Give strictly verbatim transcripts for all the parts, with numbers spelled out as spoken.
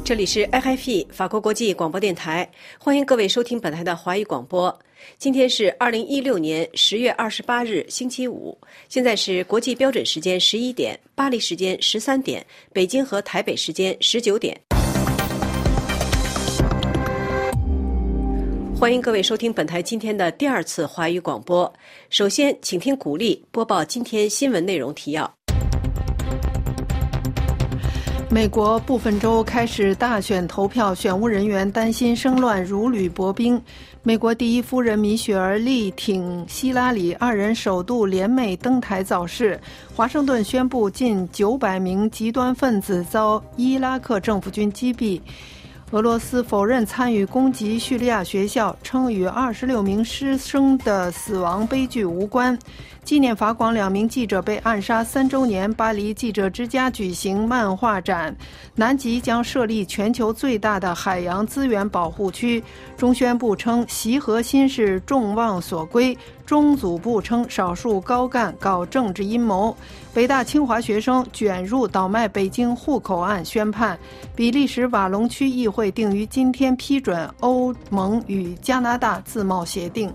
这里是 R F I 法国国际广播电台，欢迎各位收听本台的华语广播。今天是二零一六年十月二十八日，星期五，现在是国际标准时间十一点，巴黎时间十三点，北京和台北时间十九点。欢迎各位收听本台今天的第二次华语广播。首先，请听古丽播报今天新闻内容提要。 美国部分州开始大选投票，选务人员担心生乱如履薄冰。美国第一夫人米雪儿力挺希拉里，二人首度联袂登台造势。华盛顿宣布近九百名极端分子遭伊拉克政府军击毙。俄罗斯否认参与攻击叙利亚学校，称与二十六名师生的死亡悲剧无关。纪念法广两名记者被暗杀三周年，巴黎记者之家举行漫画展。南极将设立全球最大的海洋资源保护区。中宣部称习核心是众望所归。中组部称少数高干搞政治阴谋。北大清华学生卷入倒卖北京户口案宣判。比利时瓦隆区议会定于今天批准欧盟与加拿大自贸协定。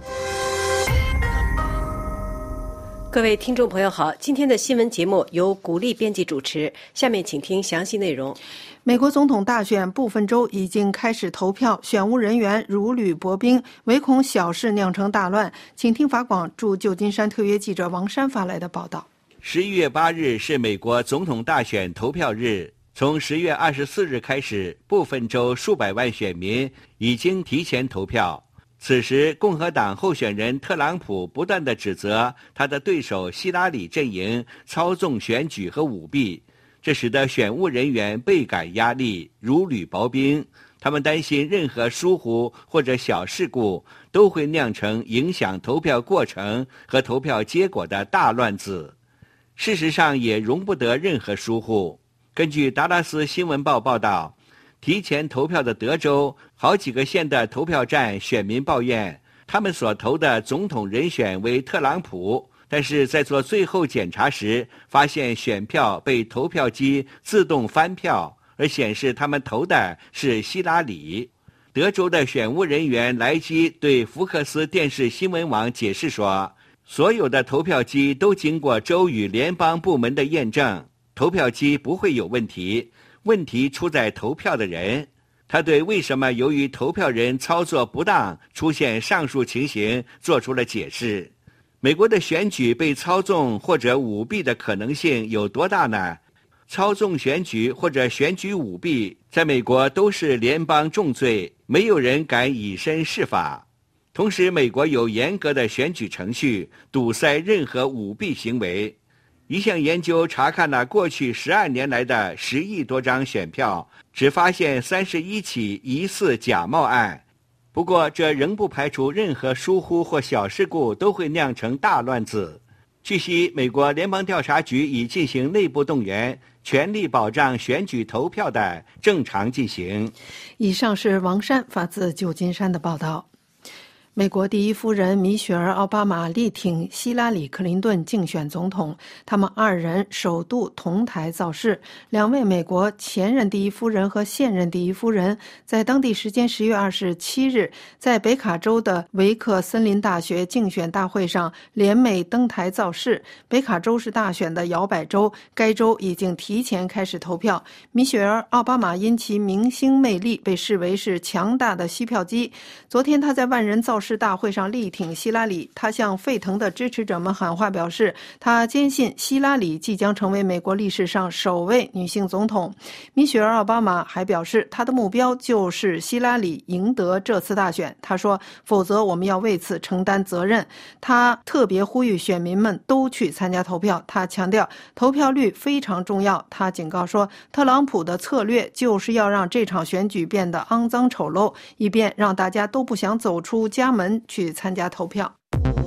各位听众朋友好，今天的新闻节目由古丽编辑主持，下面请听详细内容。 美国总统大选部分州已经开始投票，选务人员如履薄冰，唯恐小事酿成大乱。请听法广驻旧金山特约记者王珊发来的报道。 十一月八日是美国总统大选投票日，从十月二十四日开始，部分州数百万选民已经提前投票。此时，共和党候选人特朗普不断地指责他的对手希拉里阵营操纵选举和舞弊，这使得选务人员倍感压力，如履薄冰。他们担心任何疏忽或者小事故都会酿成影响投票过程和投票结果的大乱子。事实上，也容不得任何疏忽。根据达拉斯新闻报报道，提前投票的德州好几个县的投票站选民抱怨，他们所投的总统人选为特朗普，但是在做最后检查时，发现选票被投票机自动翻票，而显示他们投的是希拉里。德州的选务人员莱基对福克斯电视新闻网解释说，所有的投票机都经过州与联邦部门的验证，投票机不会有问题，问题出在投票的人。他对为什么由于投票人操作不当出现上述情形做出了解释。美国的选举被操纵或者舞弊的可能性有多大呢？操纵选举或者选举舞弊在美国都是联邦重罪，没有人敢以身试法。同时，美国有严格的选举程序，堵塞任何舞弊行为。一项研究查看了过去十二年来的十亿多张选票，只发现三十一起疑似假冒案。不过，这仍不排除任何疏忽或小事故都会酿成大乱子。据悉，美国联邦调查局已进行内部动员，全力保障选举投票的正常进行。 以上是王珊发自旧金山的报道。美国第一夫人米雪儿·奥巴马力挺希拉里·克林顿竞选总统，他们二人首度同台造势。两位美国前任第一夫人和现任第一夫人在当地时间十月二十七日，在北卡州的维克森林大学竞选大会上联袂登台造势。北卡州是大选的摇摆州，该州已经提前开始投票。米雪儿·奥巴马因其明星魅力被视为是强大的吸票机。昨天他在万人造势大会上力挺希拉里，他向沸腾的支持者们喊话，表示他坚信希拉里即将成为美国历史上首位女性总统。米雪儿·奥巴马还表示，他的目标就是希拉里赢得这次大选。他说，否则我们要为此承担责任。他特别呼吁选民们都去参加投票。他强调投票率非常重要。他警告说，特朗普的策略就是要让这场选举变得肮脏丑陋，以便让大家都不想走出家门去参加投票。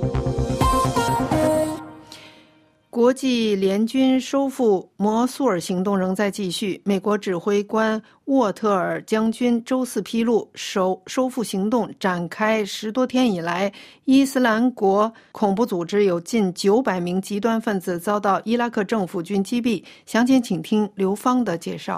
国际联军收复摩苏尔行动仍在继续。美国指挥官沃特尔将军周四披露，收收复行动展开十多天以来，伊斯兰国恐怖组织有近九百名极端分子遭到伊拉克政府军击毙。详情请听刘芳的介绍。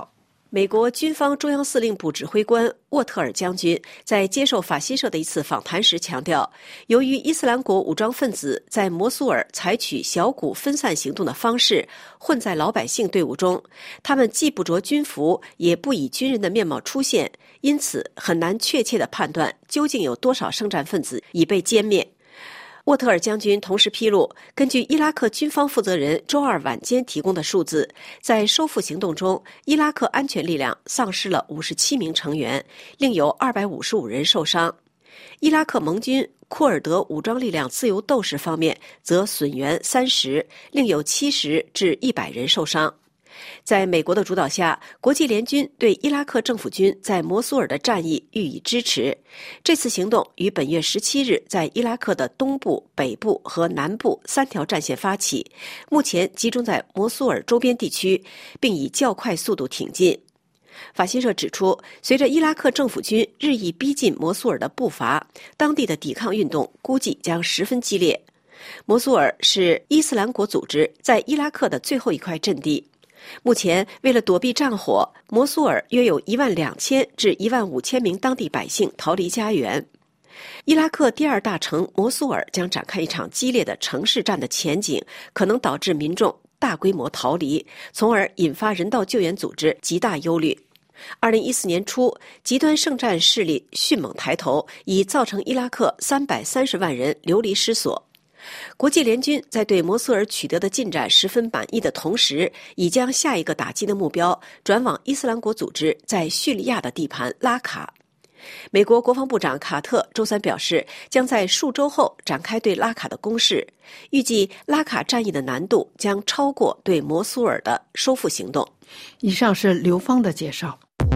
美国军方中央司令部指挥官沃特尔将军在接受法新社的一次访谈时强调，由于伊斯兰国武装分子在摩苏尔采取小股分散行动的方式混在老百姓队伍中，他们既不着军服，也不以军人的面貌出现，因此很难确切地判断究竟有多少圣战分子已被歼灭。沃特尔将军同时披露，根据伊拉克军方负责人周二晚间提供的数字，在收复行动中，伊拉克安全力量丧失了五十七名成员，另有二百五十五人受伤。伊拉克盟军库尔德武装力量自由斗士方面则损员三十，另有七十至一百人受伤。在美国的主导下，国际联军对伊拉克政府军在摩苏尔的战役予以支持。这次行动于本月十七日在伊拉克的东部、北部和南部三条战线发起，目前集中在摩苏尔周边地区，并以较快速度挺进。法新社指出，随着伊拉克政府军日益逼近摩苏尔的步伐，当地的抵抗运动估计将十分激烈。摩苏尔是伊斯兰国组织在伊拉克的最后一块阵地。目前，为了躲避战火，摩苏尔约有一万两千至一万五千名当地百姓逃离家园。伊拉克第二大城摩苏尔将展开一场激烈的城市战的前景，可能导致民众大规模逃离，从而引发人道救援组织极大忧虑。二零一四年初，极端圣战势力迅猛抬头，已造成伊拉克三百三十万人流离失所。国际联军在对摩苏尔取得的进展十分满意的同时，已将下一个打击的目标转往伊斯兰国组织在叙利亚的地盘拉卡。美国国防部长卡特周三表示，将在数周后展开对拉卡的攻势，预计拉卡战役的难度将超过对摩苏尔的收复行动。 以上是刘芳的介绍。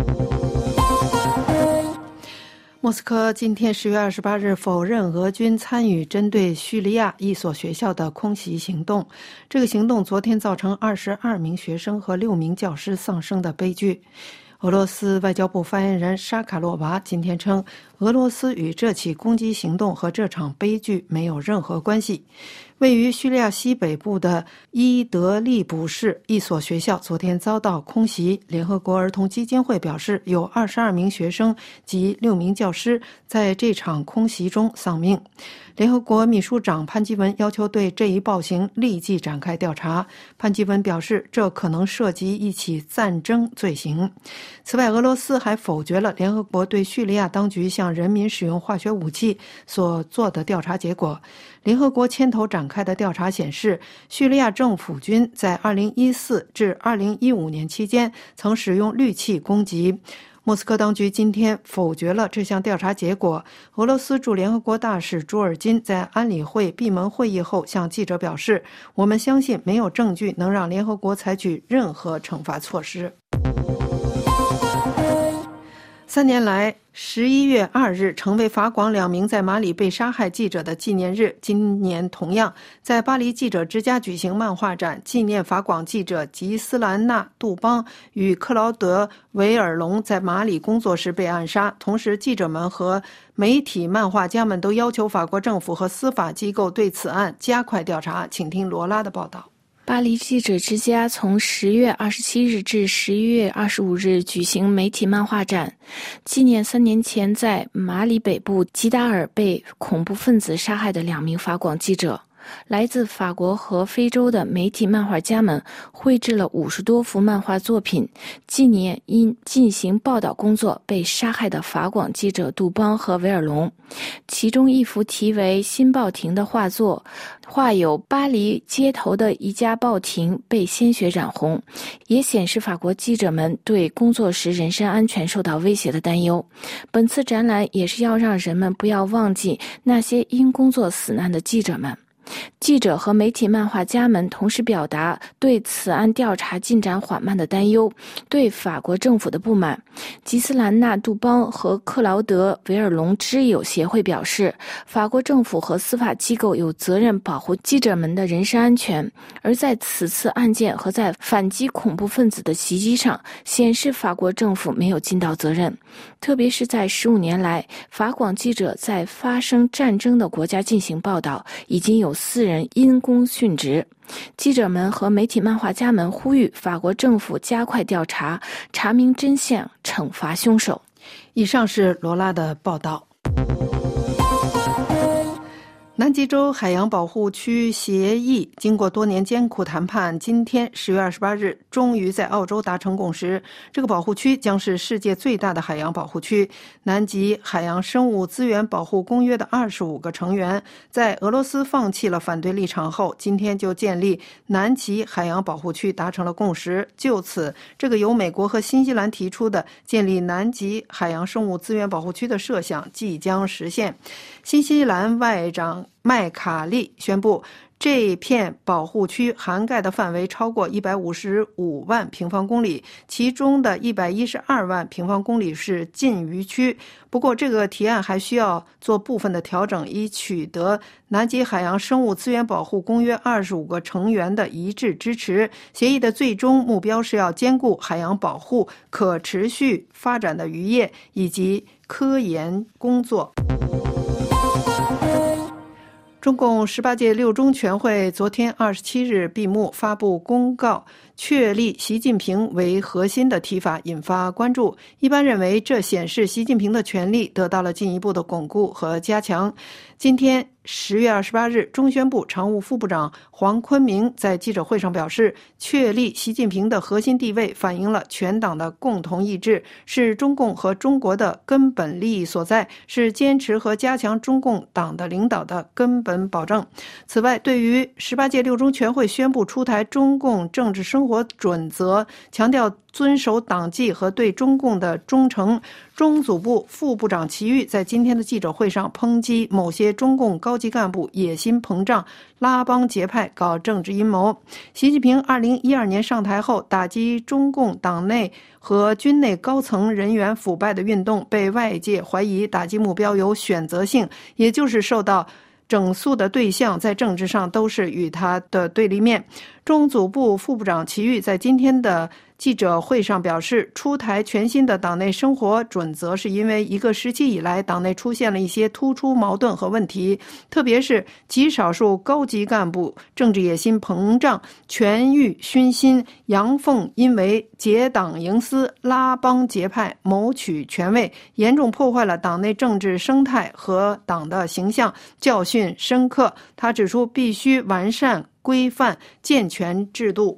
莫斯科今天十月二十八日否认俄军参与针对叙利亚一所学校的空袭行动。这个行动昨天造成二十二名学生和六名教师丧生的悲剧。俄罗斯外交部发言人沙卡洛娃今天称，俄罗斯与这起攻击行动和这场悲剧没有任何关系。位于叙利亚西北部的伊德利卜市一所学校昨天遭到空袭，联合国儿童基金会表示，有二十二名学生及六名教师在这场空袭中丧命。联合国秘书长潘基文要求对这一暴行立即展开调查。潘基文表示，这可能涉及一起战争罪行。此外，俄罗斯还否决了联合国对叙利亚当局向人民使用化学武器所做的调查结果。联合国牵头展开的调查显示，叙利亚政府军在二零一四至二零一五年期间曾使用氯气攻击。莫斯科当局今天否决了这项调查结果。俄罗斯驻联合国大使朱尔金在安理会闭门会议后向记者表示，我们相信没有证据能让联合国采取任何惩罚措施。三年来，十一月二日成为法广两名在马里被杀害记者的纪念日。今年同样在巴黎记者之家举行漫画展，纪念法广记者吉斯兰娜·杜邦与克劳德·维尔龙在马里工作时被暗杀。同时，记者们和媒体漫画家们都要求法国政府和司法机构对此案加快调查。请听罗拉的报道。 巴黎记者之家从十月二十七日至十一月二十五日举行媒体漫画展，纪念三年前在马里北部吉达尔被恐怖分子杀害的两名法广记者。来自法国和非洲的媒体漫画家们绘制了五十多幅漫画作品，纪念因进行报道工作被杀害的法广记者杜邦和维尔龙。其中一幅题为《新报亭》的画作，画有巴黎街头的一家报亭被鲜血染红，也显示法国记者们对工作时人身安全受到威胁的担忧。本次展览也是要让人们不要忘记那些因工作死难的记者们。记者和媒体漫画家们同时表达对此案调查进展缓慢的担忧，对法国政府的不满。吉斯兰娜·杜邦和克劳德·维尔龙知友协会表示，法国政府和司法机构有责任保护记者们的人身安全，而在此次案件和在反击恐怖分子的袭击上，显示法国政府没有尽到责任。特别是在十五年来，法广记者在发生战争的国家进行报道，已经有四人因公殉职。记者们和媒体漫画家们呼吁法国政府加快调查，查明真相，惩罚凶手。 以上是罗拉的报道。南极洲海洋保护区协议经过多年艰苦谈判，今天十月二十八日终于在澳洲达成共识。这个保护区将是世界最大的海洋保护区。南极海洋生物资源保护公约的二十五个成员在俄罗斯放弃了反对立场后，今天就建立南极海洋保护区达成了共识。就此，这个由美国和新西兰提出的建立南极海洋生物资源保护区的设想即将实现。新西兰外长麦卡利宣布，这片保护区涵盖的范围超过一百五十五万平方公里，其中的一百一十二万平方公里是禁渔区。不过，这个提案还需要做部分的调整，以取得南极海洋生物资源保护公约二十五个成员的一致支持。协议的最终目标是要兼顾海洋保护、可持续发展的渔业以及科研工作。中共十八届六中全会昨天二十七日闭幕，发布公告，确立习近平为核心的提法引发关注。一般认为，这显示习近平的权力得到了进一步的巩固和加强。今天十月二十八日，中宣部常务副部长黄坤明在记者会上表示，确立习近平的核心地位反映了全党的共同意志，是中共和中国的根本利益所在，是坚持和加强中共党的领导的根本保证。此外，对于十八届六中全会宣布出台中共政治生活准则，强调遵守党纪和对中共的忠诚，中组部副部长齐玉在今天的记者会上抨击某些中共高级干部野心膨胀，拉帮结派，搞政治阴谋。习近平二零一二年上台后，打击中共党内和军内高层人员腐败的运动被外界怀疑打击目标有选择性，也就是受到整肃的对象在政治上都是与他的对立面。中组部副部长齐玉在今天的记者会上表示，出台全新的党内生活准则是因为一个时期以来党内出现了一些突出矛盾和问题，特别是极少数高级干部政治野心膨胀，权欲熏心，阳奉阴违，结党营私，拉帮结派，谋取权位，严重破坏了党内政治生态和党的形象，教训深刻。他指出，必须完善规范健全制度。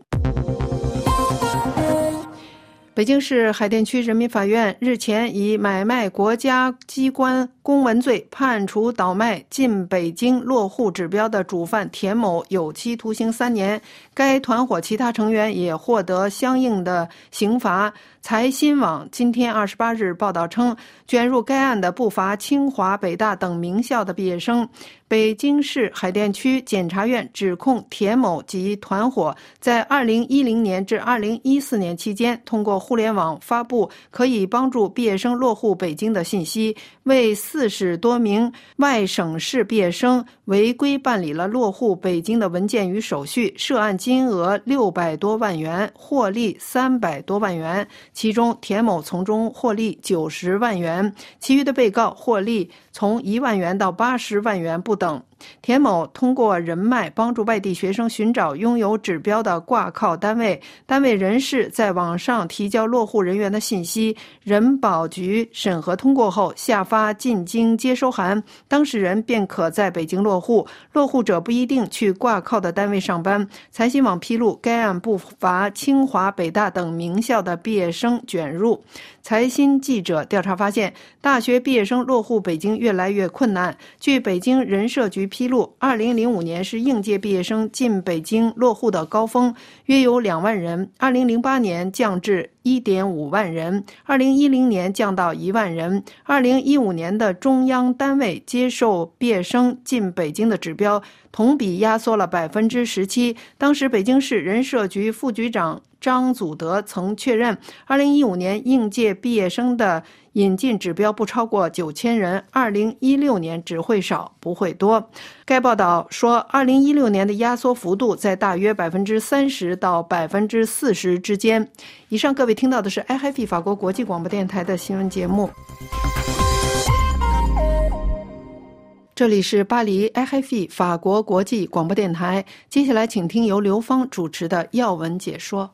北京市海淀区人民法院日前以买卖国家机关公文罪判处倒卖进北京落户指标的主犯田某有期徒刑三年，该团伙其他成员也获得相应的刑罚。财新网今天二十八日报道称，卷入该案的不乏清华、北大等名校的毕业生。北京市海淀区检察院指控田某及团伙在二零一零年至二零一四年期间，通过互联网发布可以帮助毕业生落户北京的信息，为四十多名外省市毕业生违规办理了落户北京的文件与手续，涉案金额六百多万元，获利三百多万元，其中田某从中获利九十万元，其余的被告获利从一万元到八十万元不等。田某通过人脉帮助外地学生寻找拥有指标的挂靠单位，单位人士在网上提交落户人员的信息，人保局审核通过后下发进京接收函，当事人便可在北京落户，落户者不一定去挂靠的单位上班。财新网披露，该案不乏清华、北大等名校的毕业生卷入。财新记者调查发现，大学毕业生落户北京越来越困难。据北京人社局披露，二零零五年是应届毕业生进北京落户的高峰，约有两万人。二零零八年降至一点五万人，二零一零年降到一万人。二零一五年的中央单位接受毕业生进北京的指标，同比压缩了百分之十七。当时北京市人社局副局长张祖德曾确认，二零一五年应届毕业生的引进指标不超过九千人，二零一六年只会少不会多。该报道说，二零一六年的压缩幅度在大约百分之三十到百分之四十之间。以上各位听到的是 I F I 法国国际广播电台的新闻节目。 这里是巴黎 R F I 法国国际广播电台，接下来请听由刘芳主持的要闻解说。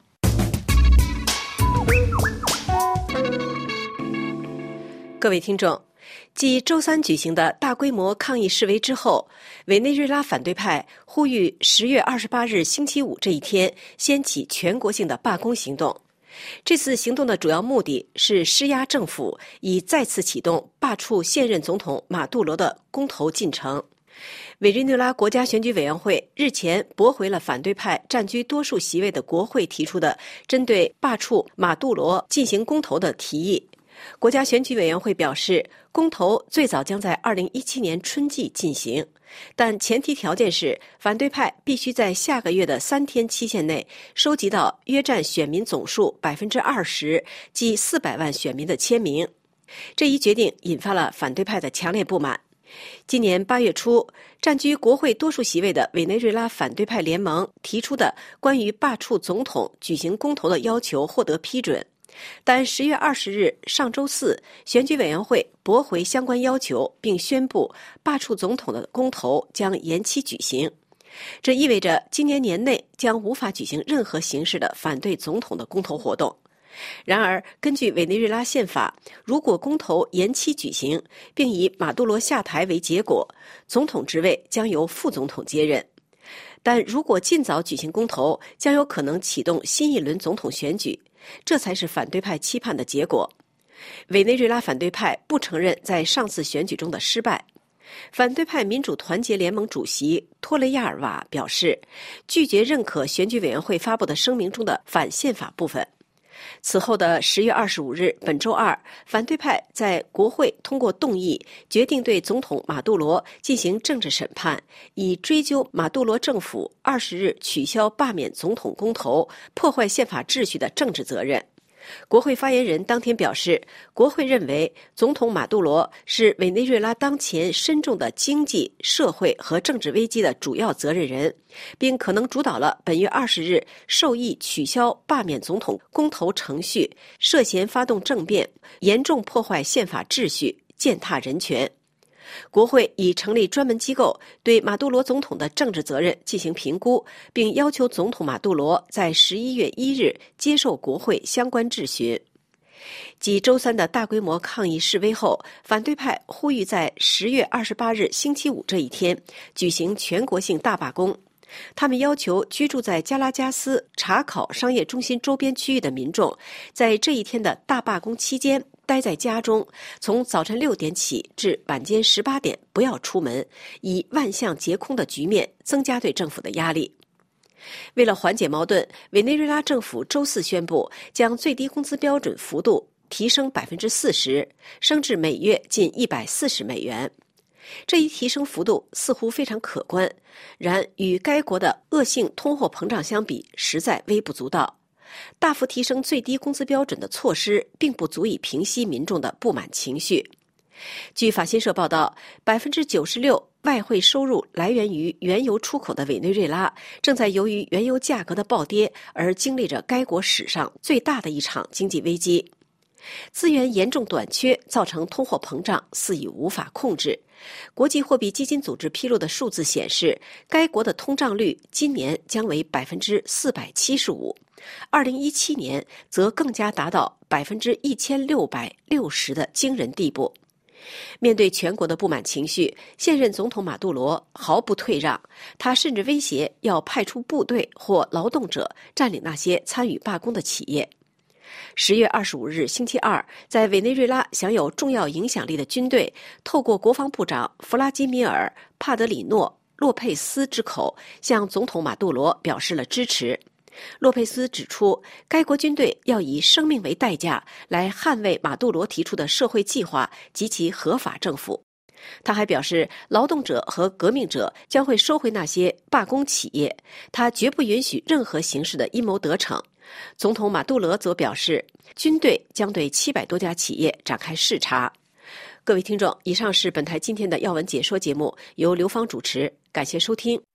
各位听众，继周三举行的大规模抗议示威之后，委内瑞拉反对派呼吁十月二十八日星期五这一天掀起全国性的罢工行动。这次行动的主要目的是施压政府，以再次启动罢黜现任总统马杜罗的公投进程。委内瑞拉国家选举委员会日前驳回了反对派占据多数席位的国会提出的针对罢黜马杜罗进行公投的提议。国家选举委员会表示，公投最早将在二零一七年春季进行，但前提条件是反对派必须在下个月的三天期限内收集到约占选民总数百分之二十，即四百万选民的签名。这一决定引发了反对派的强烈不满。今年八月初，占据国会多数席位的委内瑞拉反对派联盟提出的关于罢黜总统举行公投的要求获得批准。但十月二十日上周四，选举委员会驳回相关要求，并宣布罢黜总统的公投将延期举行。这意味着今年年内将无法举行任何形式的反对总统的公投活动。然而，根据委内瑞拉宪法，如果公投延期举行，并以马杜罗下台为结果，总统职位将由副总统接任。但如果尽早举行公投，将有可能启动新一轮总统选举，这才是反对派期盼的结果。委内瑞拉反对派不承认在上次选举中的失败。反对派民主团结联盟主席托雷亚尔瓦表示，拒绝认可选举委员会发布的声明中的反宪法部分。此后的十月二十五日，本周二，反对派在国会通过动议，决定对总统马杜罗进行政治审判，以追究马杜罗政府二十日取消罢免总统公投、破坏宪法秩序的政治责任。国会发言人当天表示，国会认为总统马杜罗是委内瑞拉当前深重的经济、社会和政治危机的主要责任人，并可能主导了本月二十日授意取消罢免总统公投程序，涉嫌发动政变，严重破坏宪法秩序，践踏人权。国会已成立专门机构对马杜罗总统的政治责任进行评估，并要求总统马杜罗在十一月一日接受国会相关质询。继周三的大规模抗议示威后，反对派呼吁在十月二十八日星期五这一天举行全国性大罢工。他们要求居住在加拉加斯查考商业中心周边区域的民众，在这一天的大罢工期间待在家中，从早晨六点起至晚间十八点不要出门，以万象皆空的局面增加对政府的压力。为了缓解矛盾，委内瑞拉政府周四宣布将最低工资标准幅度提升百分之四十，升至每月近一百四十美元。这一提升幅度似乎非常可观，然与该国的恶性通货膨胀相比，实在微不足道。大幅提升最低工资标准的措施并不足以平息民众的不满情绪。据法新社报道， 百分之九十六 外汇收入来源于原油出口的委内瑞拉，正在由于原油价格的暴跌而经历着该国史上最大的一场经济危机。资源严重短缺，造成通货膨胀肆意无法控制。国际货币基金组织披露的数字显示，该国的通胀率今年将为百分之四百七十五，二零一七年则更加达到百分之一千六百六十的惊人地步。面对全国的不满情绪，现任总统马杜罗毫不退让，他甚至威胁要派出部队或劳动者占领那些参与罢工的企业。十月二十五日星期二，在委内瑞拉享有重要影响力的军队透过国防部长弗拉基米尔·帕德里诺·洛佩斯之口向总统马杜罗表示了支持。洛佩斯指出，该国军队要以生命为代价来捍卫马杜罗提出的社会计划及其合法政府。他还表示，劳动者和革命者将会收回那些罢工企业，他绝不允许任何形式的阴谋得逞。总统马杜罗则表示，军队将对七百多家企业展开视察。各位听众，以上是本台今天的要闻解说节目，由刘芳主持，感谢收听。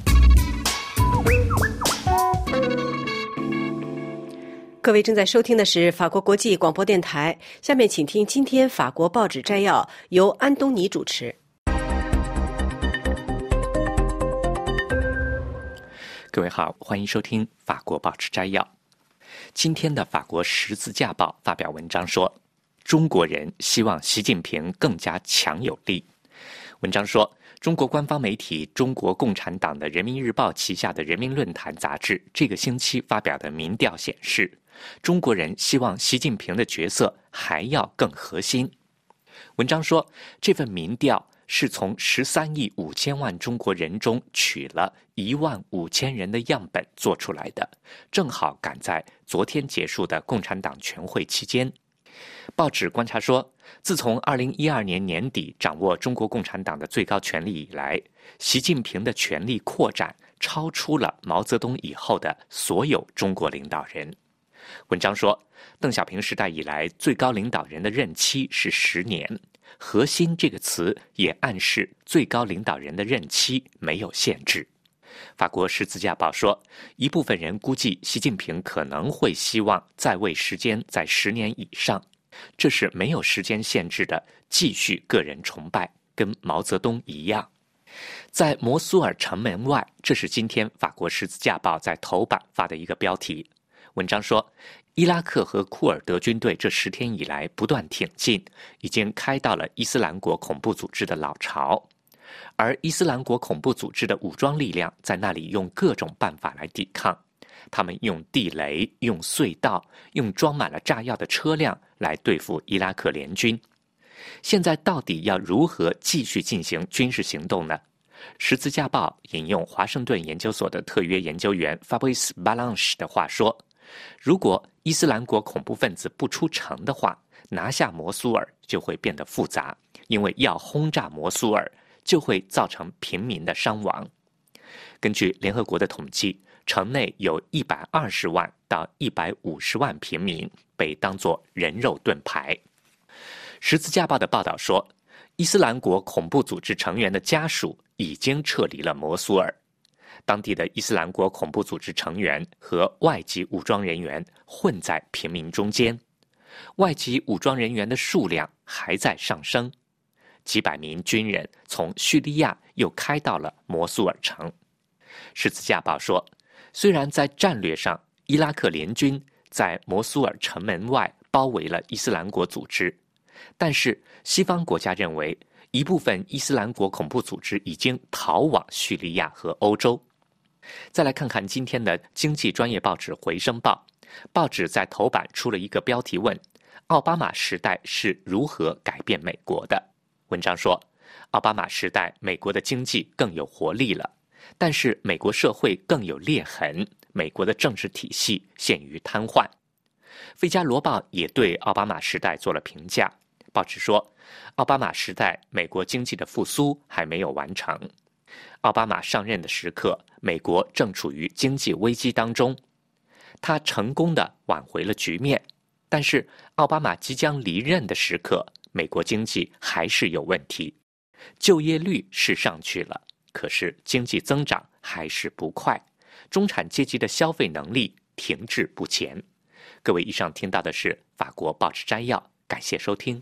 各位正在收听的是法国国际广播电台，下面请听今天法国报纸摘要，由安东尼主持。 各位好，欢迎收听法国报纸摘要。今天的法国十字架报发表文章说，中国人希望习近平更加强有力。文章说，中国官方媒体中国共产党的人民日报旗下的人民论坛杂志这个星期发表的民调显示，中国人希望习近平的角色还要更核心。文章说，这份民调是从十三亿五千万中国人中取了一万五千人的样本做出来的，正好赶在昨天结束的共产党全会期间。报纸观察说，自从二零一二年年底掌握中国共产党的最高权力以来，习近平的权力扩展超出了毛泽东以后的所有中国领导人。文章说，邓小平时代以来最高领导人的任期是十年，核心这个词也暗示最高领导人的任期没有限制。法国十字架报说，一部分人估计习近平可能会希望在位时间在十年以上，这是没有时间限制的继续个人崇拜，跟毛泽东一样。在摩苏尔城门外，这是今天法国十字架报在头版发的一个标题。文章说，伊拉克和库尔德军队这十天以来不断挺进，已经开到了伊斯兰国恐怖组织的老巢，而伊斯兰国恐怖组织的武装力量在那里用各种办法来抵抗，他们用地雷、用隧道、用装满了炸药的车辆来对付伊拉克联军。现在到底要如何继续进行军事行动呢？十字架报引用华盛顿研究所的特约研究员 Fabrice Balanche 的话说，如果伊斯兰国恐怖分子不出城的话，拿下摩苏尔就会变得复杂，因为要轰炸摩苏尔就会造成平民的伤亡。根据联合国的统计，城内有一百二十万到一百五十万平民被当作人肉盾牌。十字架报的报道说，伊斯兰国恐怖组织成员的家属已经撤离了摩苏尔。当地的伊斯兰国恐怖组织成员和外籍武装人员混在平民中间，外籍武装人员的数量还在上升。几百名军人从叙利亚又开到了摩苏尔城。十字架报说，虽然在战略上，伊拉克联军在摩苏尔城门外包围了伊斯兰国组织，但是西方国家认为，一部分伊斯兰国恐怖组织已经逃往叙利亚和欧洲。再来看看今天的经济专业报纸《回声报》，报纸在头版出了一个标题问：奥巴马时代是如何改变美国的？文章说，奥巴马时代美国的经济更有活力了，但是美国社会更有裂痕，美国的政治体系陷于瘫痪。费加罗报也对奥巴马时代做了评价，报纸说，奥巴马时代美国经济的复苏还没有完成。奥巴马上任的时刻，美国正处于经济危机当中，他成功地挽回了局面，但是奥巴马即将离任的时刻，美国经济还是有问题，就业率是上去了，可是经济增长还是不快，中产阶级的消费能力停滞不前。各位，以上听到的是法国报纸摘要，感谢收听。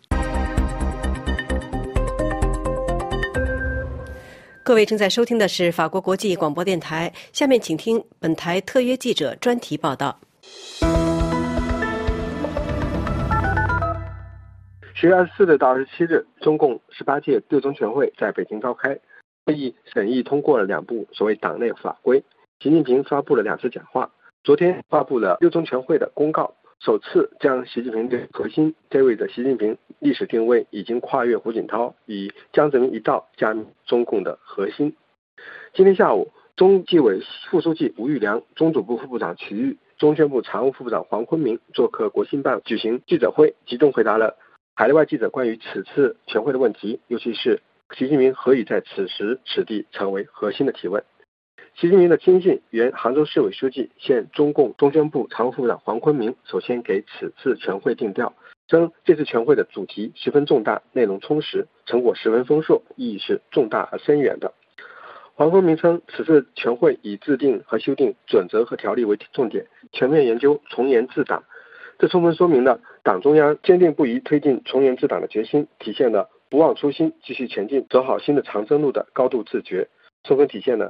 各位正在收听的是法国国际广播电台，下面请听本台特约记者专题报道。 十月二十四日到二十七日，中共十八届六中全会在北京召开，会议审议通过了两部所谓党内法规。习近平发布了两次讲话，昨天发布了六中全会的公告，首次将习近平的核心，这位的习近平历史定位已经跨越胡锦涛，以江泽民一道加密中共的核心。今天下午，中纪委副书记吴玉良、中组部副部长曲玉、中宣部常务副部长黄坤明做客国新办举行记者会，集中回答了海内外记者关于此次全会的问题，尤其是习近平何以在此时此地成为核心的提问。习近平的亲信、原杭州市委书记、现中共中宣部常务副部长黄坤明首先给此次全会定调，称这次全会的主题十分重大，内容充实，成果十分丰硕，意义是重大而深远的。黄坤明称，此次全会以制定和修订准则和条例为重点，全面研究从严治党，这充分说明了党中央坚定不移推进从严治党的决心，体现了不忘初心、继续前进、走好新的长征路的高度自觉，充分体现了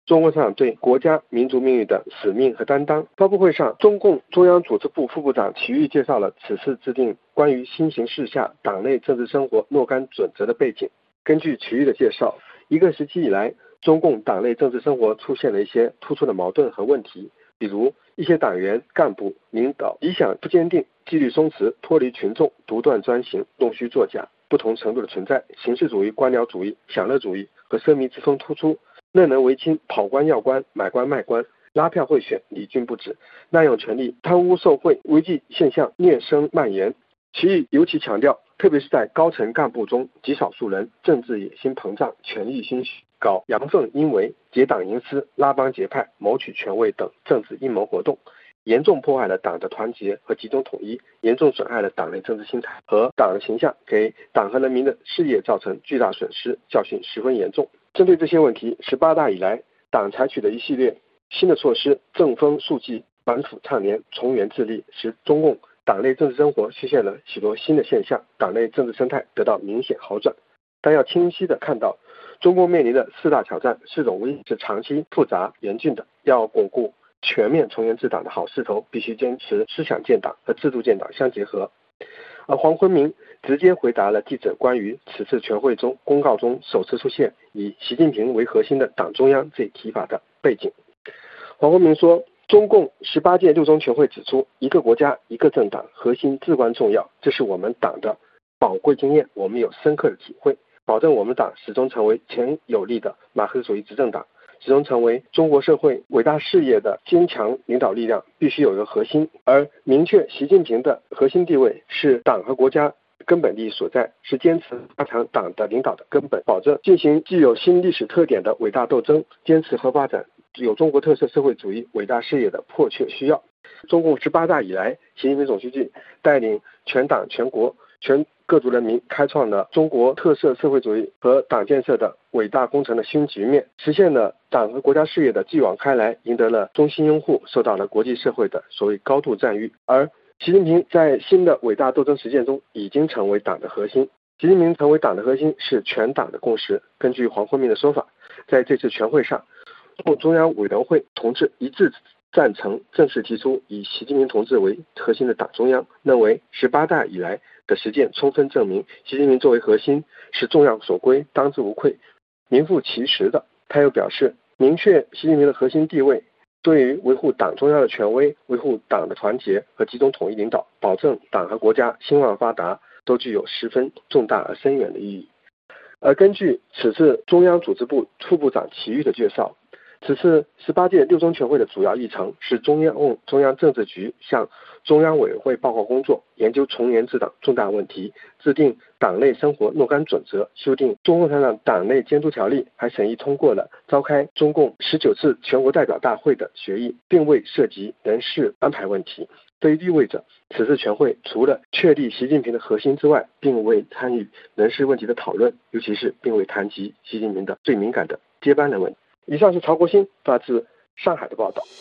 中共上对国家民族命运的使命和担当。发布会上，中共中央组织部副部长齐玉介绍了此次制定关于新形势下党内政治生活若干准则的背景。根据齐玉的介绍，一个时期以来，中共党内政治生活出现了一些突出的矛盾和问题，比如一些党员干部领导理想不坚定，纪律松弛，脱离群众，独断专行，弄虚作假，不同程度的存在，形式主义、官僚主义、享乐主义和奢靡之风突出，任人唯亲，跑官要官，买官卖官，拉票贿选，礼峻不止，滥用权力，贪污受贿，违纪现象孽生蔓延。其余尤其强调，特别是在高层干部中，极少数人政治野心膨胀，权力心虚，搞阳奉阴违，结党营私，拉帮结派，谋取权位等政治阴谋活动，严重破坏了党的团结和集中统一，严重损害了党内政治心态和党的形象，给党和人民的事业造成巨大损失，教训十分严重。针对这些问题，十八大以来，党采取的一系列新的措施，正风肃纪，反腐倡廉，从严治吏，使中共党内政治生活出现了许多新的现象，党内政治生态得到明显好转。但要清晰地看到，中共面临的四大挑战，四种危机是长期、复杂、严峻的。要巩固全面从严治党的好势头，必须坚持思想建党和制度建党相结合。而黄坤明直接回答了记者关于此次全会中公告中首次出现以习近平为核心的党中央这一提法的背景。黄坤明说，中共十八届六中全会指出，一个国家一个政党核心至关重要，这是我们党的宝贵经验，我们有深刻的体会，保证我们党始终成为强有力的马克思主义执政党，始终成为中国社会伟大事业的坚强领导力量，必须有一个核心。而明确习近平的核心地位是党和国家根本利益所在，是坚持加强党的领导的根本，保证进行具有新历史特点的伟大斗争，坚持和发展具有中国特色社会主义伟大事业的迫切需要。中共十八大以来，习近平总书记带领全党全国全各族人民开创了中国特色社会主义和党建设的伟大工程的新局面，实现了党和国家事业的继往开来，赢得了衷心拥护，受到了国际社会的所谓高度赞誉。而习近平在新的伟大斗争实践中已经成为党的核心。习近平成为党的核心是全党的共识。根据黄坤明的说法，在这次全会上，中共中央委员会同志一致赞成正式提出以习近平同志为核心的党中央，认为十八大以来的实践充分证明习近平作为核心是重要所归，当之无愧，名副其实的。他又表示，明确习近平的核心地位对于维护党中央的权威，维护党的团结和集中统一领导，保证党和国家兴旺发达，都具有十分重大而深远的意义。而根据此次中央组织部副部长齐玉的介绍，此次十八届六中全会的主要议程是中央中央政治局向中央委员会报告工作，研究从严治党重大问题，制定党内生活若干准则，修订中共共产党党内监督条例，还审议通过了召开中共十九次全国代表大会的决议，并未涉及人事安排问题。这意味着此次全会除了确立习近平的核心之外，并未参与人事问题的讨论，尤其是并未谈及习近平的最敏感的接班人问题。以上是曹国兴发自上海的报道。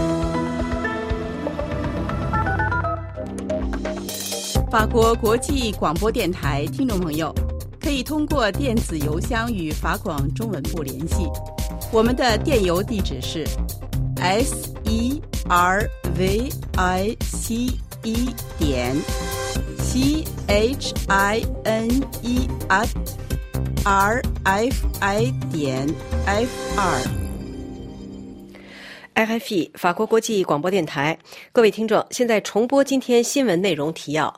法国国际广播电台听众朋友，可以通过电子邮箱与法广中文部联系。我们的电邮地址是 s e r v i c e 点 c h i n e at r f i 点 f 二。 R F I 法国国际广播电台，各位听众，现在重播今天新闻内容提要。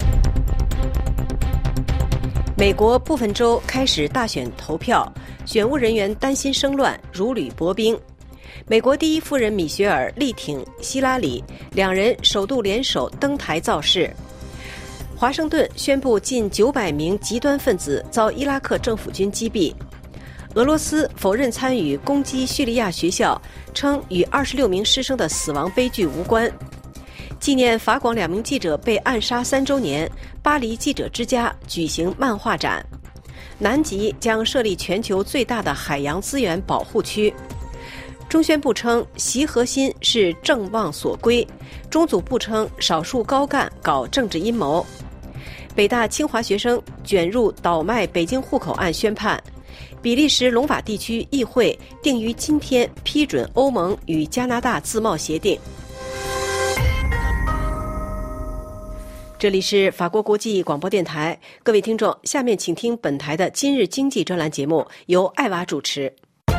美国部分州开始大选投票，选务人员担心生乱，如履薄冰。美国第一夫人米歇尔力挺希拉里，两人首度联手登台造势。华盛顿宣布近九百名极端分子遭伊拉克政府军击毙。俄罗斯否认参与攻击叙利亚学校，称与二十六名师生的死亡悲剧无关。纪念法广两名记者被暗杀三周年，巴黎记者之家举行漫画展。南极将设立全球最大的海洋资源保护区。中宣部称习核心是众望所归，中组部称少数高干搞政治阴谋。北大清华学生卷入倒卖北京户口案宣判。 比利时隆法地区议会定于今天批准欧盟与加拿大自贸协定。这里是法国国际广播电台，各位听众，下面请听本台的今日经济专栏节目，由艾娃主持。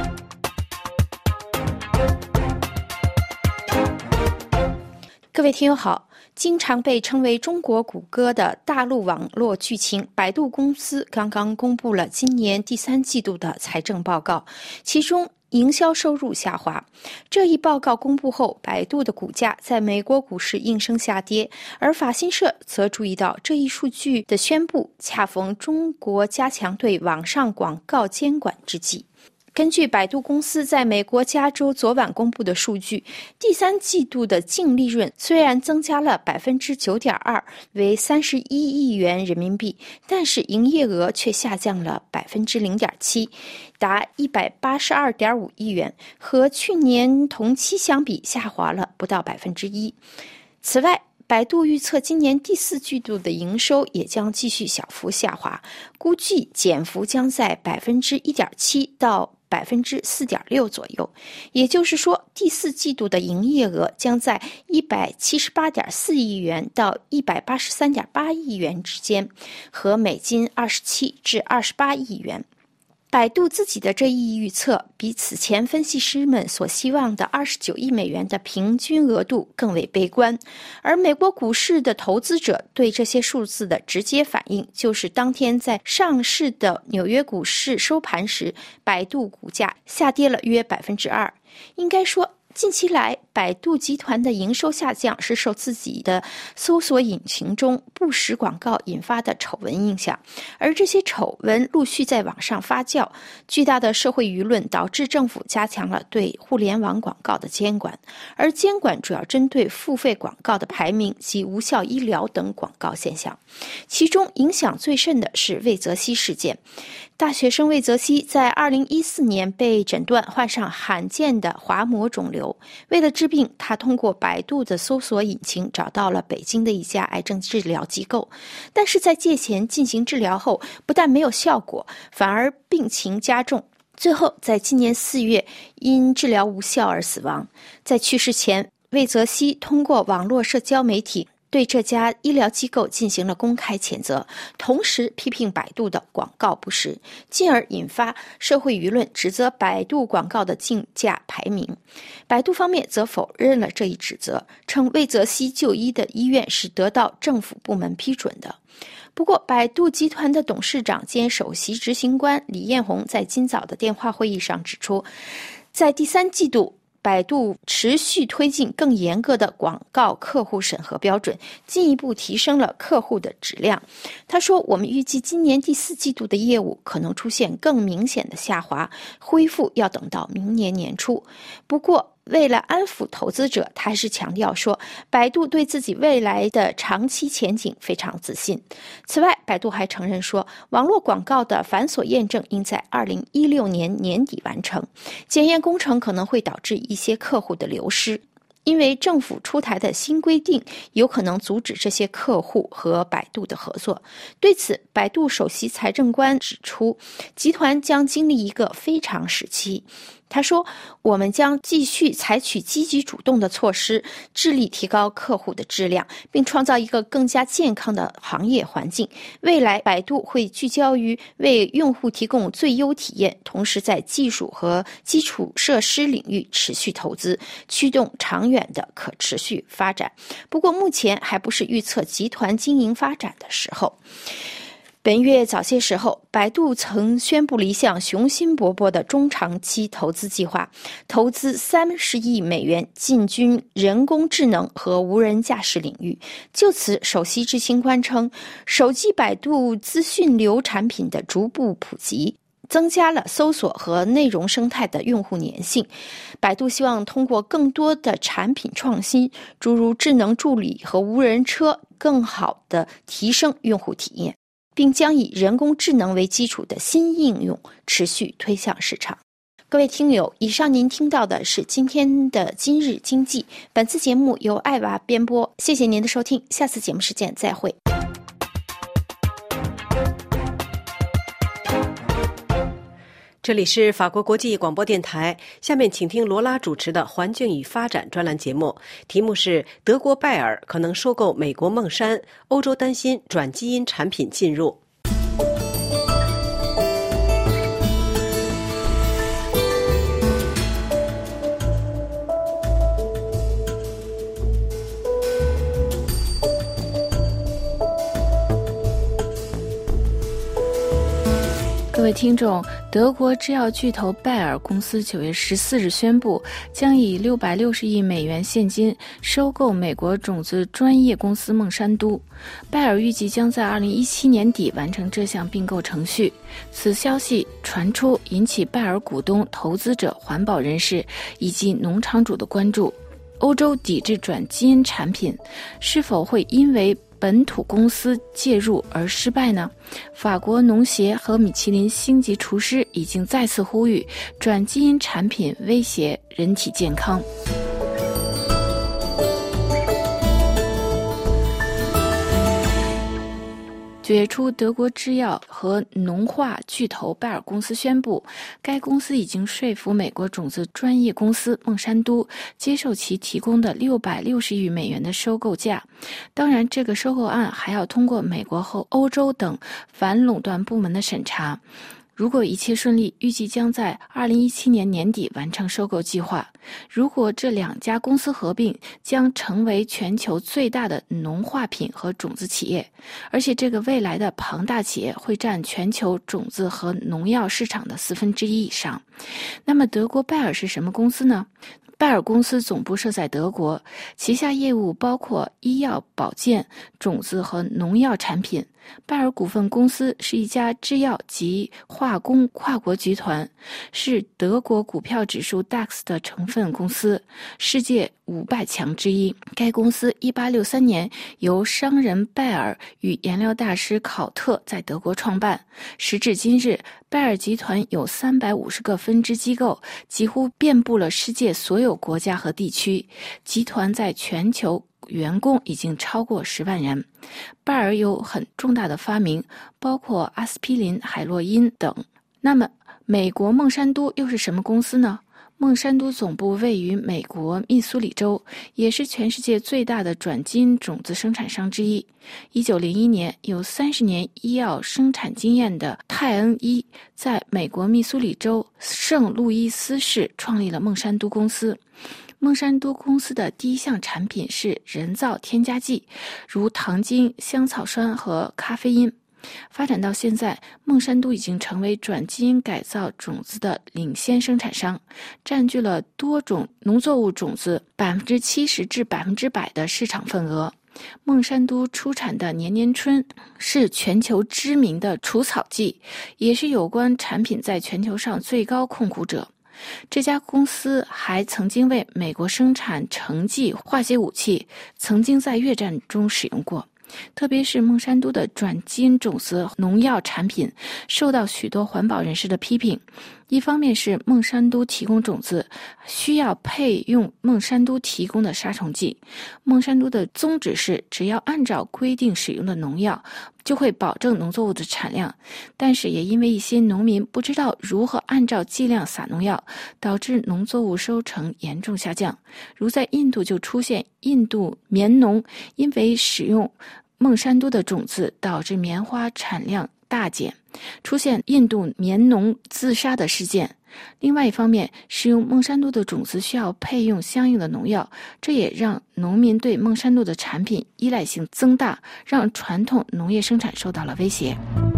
各位听友好，经常被称为中国谷歌的大陆网络巨擎百度公司刚刚公布了今年第三季度的财政报告，其中营销收入下滑。这一报告公布后，百度的股价在美国股市应声下跌，而法新社则注意到这一数据的宣布恰逢中国加强对网上广告监管之际。根据百度公司在美国加州昨晚公布的数据，第三季度的净利润虽然增加了 百分之九点二， 为三十一亿元人民币，但是营业额却下降了 百分之零点七， 达一百八十二点五亿元，和去年同期相比下滑了不到 百分之一。 此外，百度预测今年第四季度的营收也将继续小幅下滑，估计减幅将在 百分之一点七 到百分之四点六 左右，也就是说，第四季度的营业额将在一百七十八点四亿元到一百八十三点八亿元之间，和美金二十七至二十八亿元。百度自己的这一预测比此前分析师们所希望的二十九亿美元的平均额度更为悲观，而美国股市的投资者对这些数字的直接反应就是当天在上市的纽约股市收盘时，百度股价下跌了约 百分之二。 应该说，近期来，百度集团的营收下降是受自己的搜索引擎中不实广告引发的丑闻影响，而这些丑闻陆续在网上发酵，巨大的社会舆论导致政府加强了对互联网广告的监管，而监管主要针对付费广告的排名及无效医疗等广告现象。其中影响最甚的是魏则西事件。大学生魏则西在二零一四年被诊断患上罕见的滑膜肿瘤，为了治病，他通过百度的搜索引擎找到了北京的一家癌症治疗机构，但是在借钱进行治疗后，不但没有效果，反而病情加重，最后在今年四月因治疗无效而死亡。在去世前，魏则西通过网络社交媒体对这家医疗机构进行了公开谴责，同时批评百度的广告不实，进而引发社会舆论指责百度广告的竞价排名。百度方面则否认了这一指责，称魏则西就医的医院是得到政府部门批准的。不过，百度集团的董事长兼首席执行官李彦宏在今早的电话会议上指出，在第三季度，百度持续推进更严格的广告客户审核标准，进一步提升了客户的质量。他说，我们预计今年第四季度的业务可能出现更明显的下滑，恢复要等到明年年初。不过，为了安抚投资者，他还是强调说，百度对自己未来的长期前景非常自信。此外，百度还承认说，网络广告的繁琐验证应在二零一六年年底完成，检验工程可能会导致一些客户的流失，因为政府出台的新规定有可能阻止这些客户和百度的合作。对此，百度首席财政官指出，集团将经历一个非常时期。他说，我们将继续采取积极主动的措施，致力提高客户的质量，并创造一个更加健康的行业环境。未来，百度会聚焦于为用户提供最优体验，同时在技术和基础设施领域持续投资，驱动长远的可持续发展。不过，目前还不是预测集团经营发展的时候。本月早些时候，百度曾宣布了一项雄心勃勃的中长期投资计划，投资三十亿美元进军人工智能和无人驾驶领域。就此，首席执行官称，手机百度资讯流产品的逐步普及，增加了搜索和内容生态的用户粘性。百度希望通过更多的产品创新，诸如智能助理和无人车，更好地提升用户体验，并将以人工智能为基础的新应用持续推向市场。各位听友，以上您听到的是今天的今日经济，本次节目由艾娃编播，谢谢您的收听，下次节目时间再会。 这里是法国国际广播电台，下面请听罗拉主持的环境与发展专栏节目，题目是德国拜耳可能收购美国孟山，欧洲担心转基因产品进入。 各位听众，德国制药巨头拜耳公司九月十四日宣布，将以六百六十亿美元现金收购美国种子专业公司孟山都。拜耳预计将在二零一七年底完成这项并购程序。此消息传出，引起拜耳股东、投资者、环保人士以及农场主的关注。欧洲抵制转基因产品，是否会因为本土公司介入而失败呢？法国农协和米其林星级厨师已经再次呼吁，转基因产品威胁人体健康。九月初，德国制药和农化巨头拜耳公司宣布，该公司已经说服美国种子专业公司孟山都接受其提供的六百六十亿美元的收购价。当然，这个收购案还要通过美国和欧洲等反垄断部门的审查。如果一切顺利，预计将在二零一七年年底完成收购计划。如果这两家公司合并，将成为全球最大的农化品和种子企业，而且这个未来的庞大企业会占全球种子和农药市场的四分之一以上。那么德国拜耳是什么公司呢？拜耳公司总部设在德国，旗下业务包括医药保健、种子和农药产品。拜耳股份公司是一家制药及化工跨国集团，是德国股票指数 D A X 的成分公司，世界五百强之一。该公司一八六三年由商人拜耳与颜料大师考特在德国创办。时至今日，拜耳集团有三百五十个分支机构，几乎遍布了世界所有国家和地区。集团在全球员工已经超过十万人。拜耳有很重大的发明，包括阿司匹林、海洛因等。那么，美国孟山都又是什么公司呢？孟山都总部位于美国密苏里州，也是全世界最大的转基因种子生产商之一。一九零一年，有三十年医药生产经验的泰恩伊在美国密苏里州圣路易斯市创立了孟山都公司。孟山都公司的第一项产品是人造添加剂，如糖精、香草酸和咖啡因。发展到现在，孟山都已经成为转基因改造种子的领先生产商，占据了多种农作物种子百分之七十至百分之百的市场份额。孟山都出产的年年春是全球知名的除草剂，也是有关产品在全球上最高控股者。这家公司还曾经为美国生产成剂化学武器，曾经在越战中使用过。特别是孟山都的转基因种子农药产品受到许多环保人士的批评。一方面是孟山都提供种子需要配用孟山都提供的杀虫剂，孟山都的宗旨是只要按照规定使用的农药就会保证农作物的产量，但是也因为一些农民不知道如何按照剂量撒农药，导致农作物收成严重下降。如在印度就出现印度棉农因为使用孟山都的种子导致棉花产量大减，出现印度棉农自杀的事件。另外一方面，使用孟山都的种子需要配用相应的农药，这也让农民对孟山都的产品依赖性增大，让传统农业生产受到了威胁。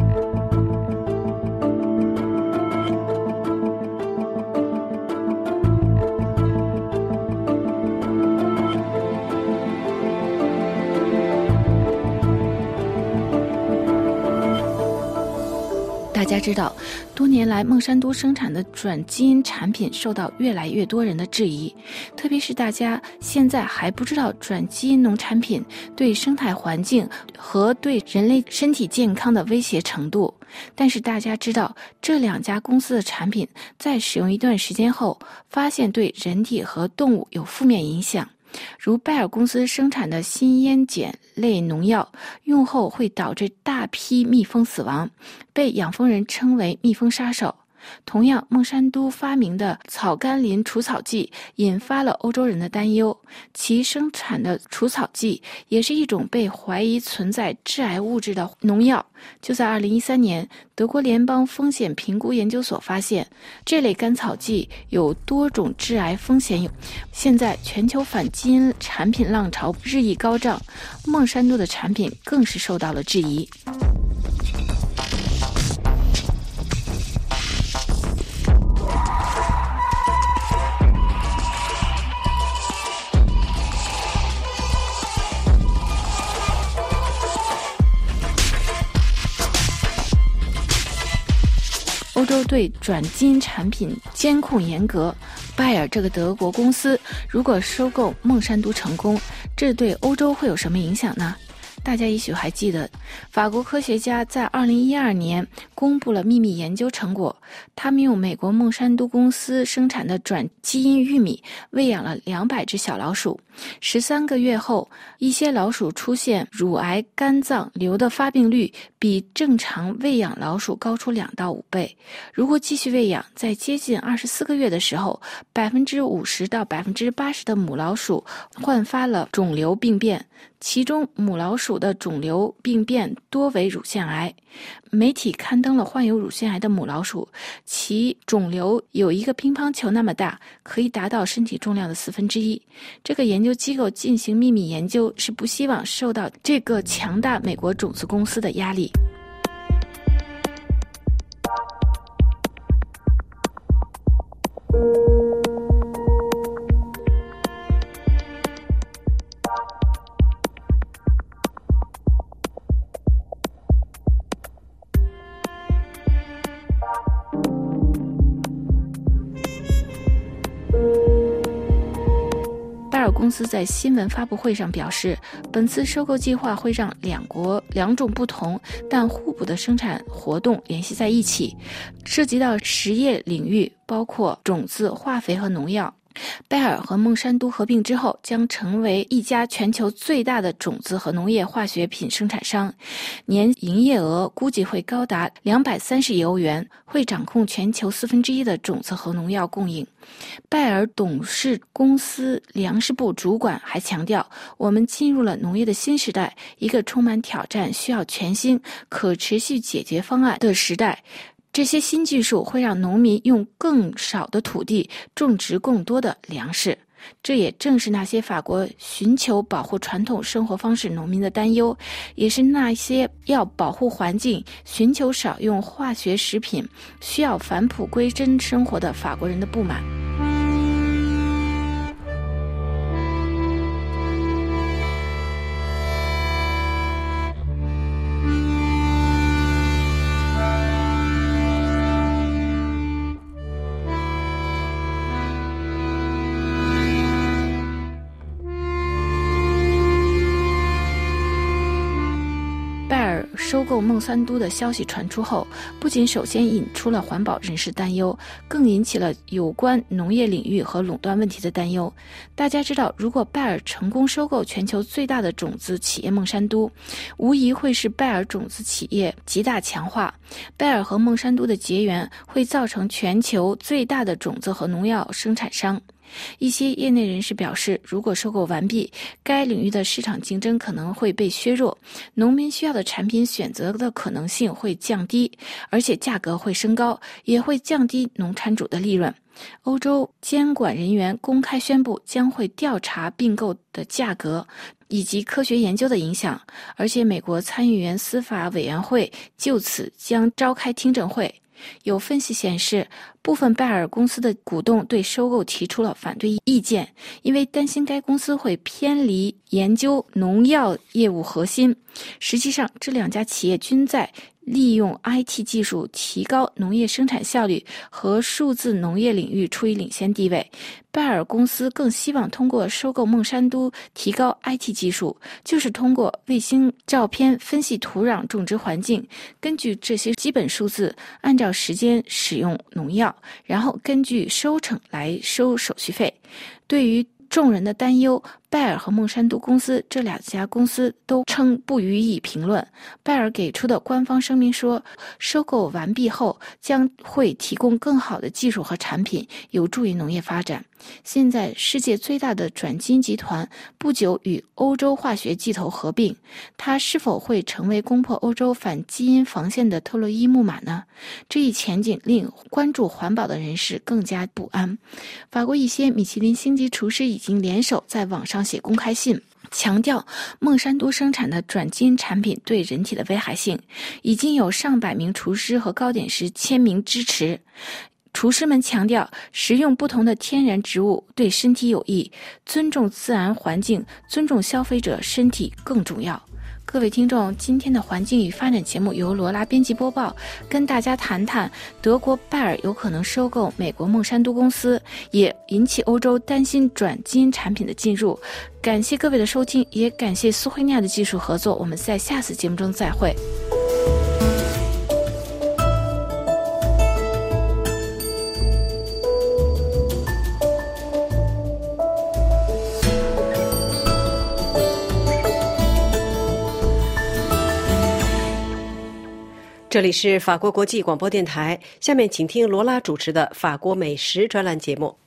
大家知道，多年来孟山都生产的转基因产品受到越来越多人的质疑，特别是大家现在还不知道转基因农产品对生态环境和对人类身体健康的威胁程度。但是大家知道，这两家公司的产品在使用一段时间后，发现对人体和动物有负面影响。如拜耳公司生产的新烟碱类农药，用后会导致大批蜜蜂死亡，被养蜂人称为蜜蜂杀手。 同样，孟山都发明的草甘膦除草剂引发了欧洲人的担忧，其生产的除草剂也是一种被怀疑存在致癌物质的农药。就在二零一三年，德国联邦风险评估研究所发现，这类甘草剂有多种致癌风险。现在全球反基因产品浪潮日益高涨，孟山都的产品更是受到了质疑。欧洲对转基因产品监控严格，拜耳这个德国公司如果收购孟山都成功，这对欧洲会有什么影响呢？大家也许还记得，法国科学家在二零一二年公布了秘密研究成果，他们用美国孟山都公司生产的转基因玉米喂养了两百只小老鼠，十三个月后，一些老鼠出现乳癌肝脏瘤的发病率比正常喂养老鼠高出两到五倍。如果继续喂养，在接近二十四个月的时候，百分之五十到百分之八十的母老鼠焕发了肿瘤病变，其中母老鼠的肿瘤病变多为乳腺癌。媒体刊登了患有乳腺癌的母老鼠，其肿瘤有一个乒乓球那么大，可以达到身体重量的四分之一。这个研究机构进行秘密研究，是不希望受到这个强大美国种子公司的压力。公司在新闻发布会上表示，本次收购计划会让两国两种不同但互补的生产活动联系在一起，涉及到实业领域，包括种子、化肥和农药。拜耳和孟山都合并之后，将成为一家全球最大的种子和农业化学品生产商，年营业额估计会高达两百三十亿欧元，会掌控全球四分之一的种子和农药供应。拜耳董事公司粮食部主管还强调，我们进入了农业的新时代，一个充满挑战、需要全新可持续解决方案的时代。这些新技术会让农民用更少的土地种植更多的粮食，这也正是那些法国寻求保护传统生活方式农民的担忧，也是那些要保护环境、寻求少用化学食品、需要返璞归真生活的法国人的不满。收购孟山都的消息传出后，不仅首先引出了环保人士担忧，更引起了有关农业领域和垄断问题的担忧。大家知道，如果拜耳成功收购全球最大的种子企业孟山都，无疑会使拜耳种子企业极大强化。拜耳和孟山都的结缘会造成全球最大的种子和农药生产商。一些业内人士表示，如果收购完毕，该领域的市场竞争可能会被削弱，农民需要的产品选择的可能性会降低，而且价格会升高，也会降低农产主的利润。欧洲监管人员公开宣布将会调查并购的价格以及科学研究的影响，而且美国参议员司法委员会就此将召开听证会。有分析显示，部分拜耳公司的股东对收购提出了反对意见，因为担心该公司会偏离研究农药业务核心。实际上，这两家企业均在利用 I T 技术提高农业生产效率和数字农业领域处于领先地位。拜耳公司更希望通过收购孟山都提高 I T 技术，就是通过卫星照片分析土壤种植环境，根据这些基本数字按照时间使用农药，然后根据收成来收手续费。对于众人的担忧， 拜耳和孟山都公司这两家公司都称不予以评论。拜耳给出的官方声明说，收购完毕后将会提供更好的技术和产品，有助于农业发展。现在世界最大的转基因集团不久与欧洲化学巨头合并，它是否会成为攻破欧洲反基因防线的特洛伊木马呢？这一前景令关注环保的人士更加不安。法国一些米其林星级厨师已经联手在网上写公开信，强调孟山都生产的转基因产品对人体的危害性，已经有上百名厨师和糕点师签名支持。厨师们强调，食用不同的天然植物对身体有益，尊重自然环境，尊重消费者身体更重要。各位听众，今天的环境与发展节目由罗拉编辑播报，跟大家谈谈德国拜耳有可能收购美国孟山都公司，也引起欧洲担心转基因产品的进入。感谢各位的收听，也感谢苏慧亚的技术合作，我们在下次节目中再会。 这里是法国国际广播电台，下面请听罗拉主持的法国美食专栏节目。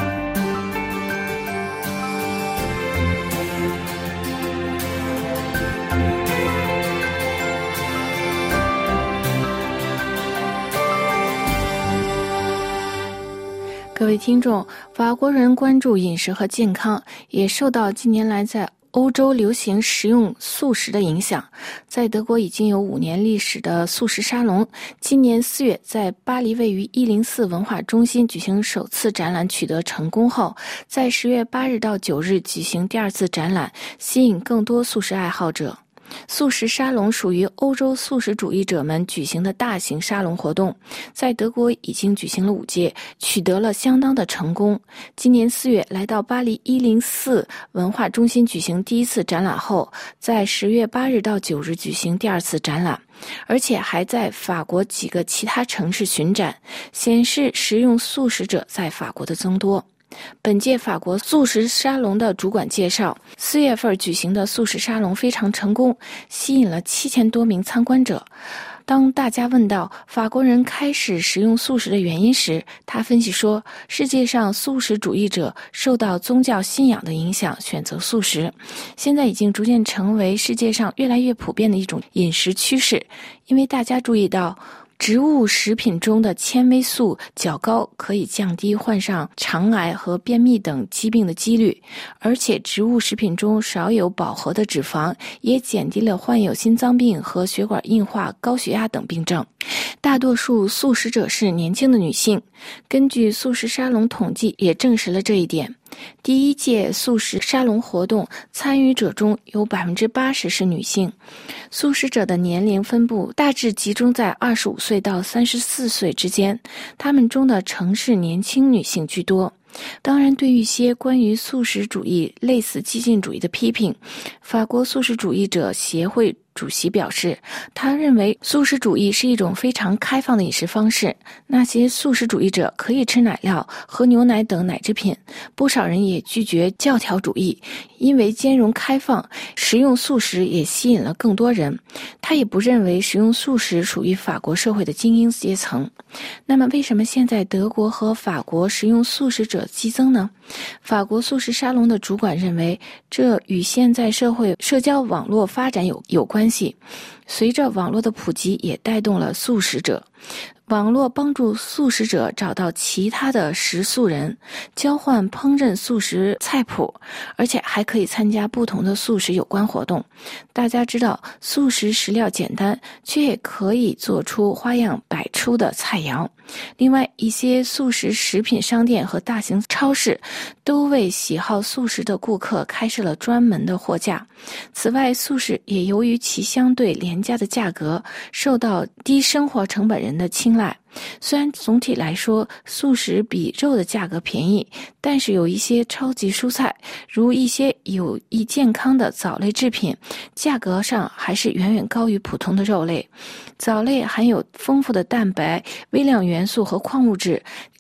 各位听众，法国人关注饮食和健康，也受到近年来在欧洲流行食用素食的影响。在德国已经有五年历史的素食沙龙，今年四月在巴黎位于一零四文化中心举行首次展览取得成功后，在十月八日到九日举行第二次展览，吸引更多素食爱好者。素食沙龙属于欧洲素食主义者们举行的大型沙龙活动，在德国已经举行了五届，取得了相当的成功。今年四月来到巴黎一零四文化中心举行第一次展览后，在十月八日到九日举行第二次展览，而且还在法国几个其他城市巡展，显示食用素食者在法国的增多。本届法国素食沙龙的主管介绍，四月份举行的素食沙龙非常成功，吸引了七千多名参观者。当大家问到法国人开始食用素食的原因时，他分析说，世界上素食主义者受到宗教信仰的影响，选择素食，现在已经逐渐成为世界上越来越普遍的一种饮食趋势。因为大家注意到植物食品中的纤维素较高，可以降低患上肠癌和便秘等疾病的几率，而且植物食品中少有饱和的脂肪，也减低了患有心脏病和血管硬化、高血压等病症。大多数素食者是年轻的女性，根据素食沙龙统计也证实了这一点。第一届素食沙龙活动参与者中有 百分之八十 是女性，素食者的年龄分布大致集中在二十五岁到三十四岁之间，他们中的城市年轻女性居多。当然，对于一些关于素食主义类似激进主义的批评，法国素食主义者协会主席表示，他认为素食主义是一种非常开放的饮食方式，那些素食主义者可以吃奶料、喝牛奶等奶制品，不少人也拒绝教条主义，因为兼容开放，食用素食也吸引了更多人。他也不认为食用素食属于法国社会的精英阶层。那么为什么现在德国和法国食用素食者激增呢？法国素食沙龙的主管认为，这与现在社会社交网络发展有有关系。随着网络的普及，也带动了素食者。网络帮助素食者找到其他的食素人，交换烹饪素食菜谱，而且还可以参加不同的素食有关活动。大家知道，素食食料简单，却也可以做出花样百出的菜肴。另外，一些素食食品商店和大型超市都为喜好素食的顾客开设了专门的货架。此外，素食也由于其相对廉价的价格，受到低生活成本人的青睐。虽然总体来说素食比肉的价格便宜，但是有一些超级蔬菜，如一些有益健康的藻类制品，价格上还是远远高于普通的肉类。藻类含有丰富的蛋白、微量元素和矿物质，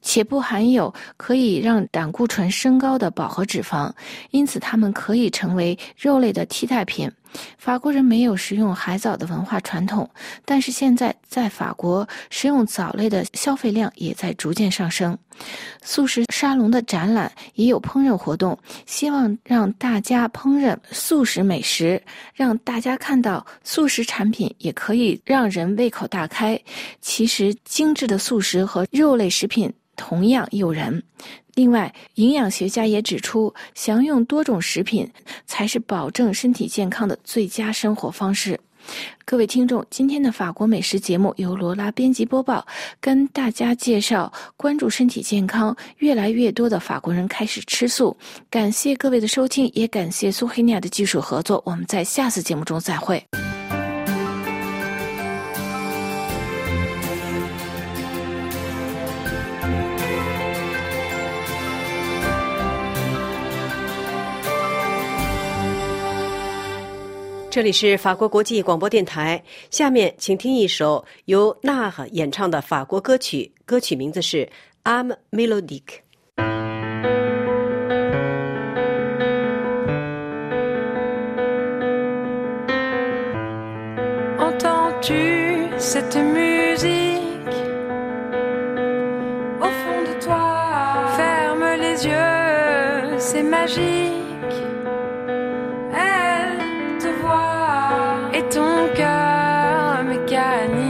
且不含有可以让胆固醇升高的饱和脂肪，因此它们可以成为肉类的替代品。法国人没有食用海藻的文化传统，但是现在在法国食用藻类的消费量也在逐渐上升。素食沙龙的展览也有烹饪活动，希望让大家烹饪素食美食，让大家看到素食产品也可以让人胃口大开。其实精致的素食和肉类食品同样诱人。另外，营养学家也指出，享用多种食品才是保证身体健康的最佳生活方式。各位听众，今天的法国美食节目由罗拉编辑播报，跟大家介绍关注身体健康，越来越多的法国人开始吃素。感谢各位的收听，也感谢苏黑尼亚的技术合作，我们在下次节目中再会。 这里是法国国际广播电台，下面请听一首由娜赫演唱的法国歌曲，歌曲名字是《Âme Mélodique》。 Entends-tu cette musique au fond de toi? Ferme les yeux, c'est magique. Ton cœur mécanique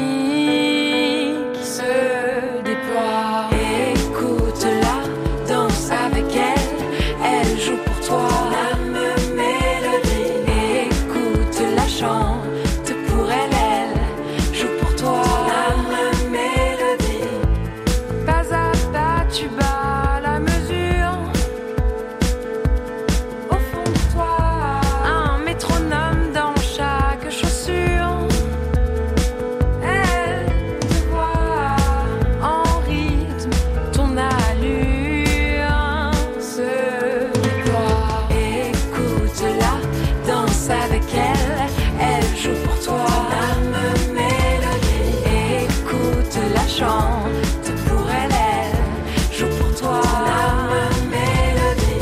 se déploie. Écoute-la, danse avec elle, elle joue pour toi. L'âme mélodie. Écoute-la, chante pour elle, elle joue pour toi. L'âme mélodie. Pas à pas tu bats la mesure. Au fond de toi, un métronome dans chaque chaussure. Elle te voit en rythme, ton allure se déploie. Écoute-la, danse avec elle, elle joue pour toi. L'âme mélodie. Écoute-la, chante pour elle, elle joue pour toi. L'âme mélodie.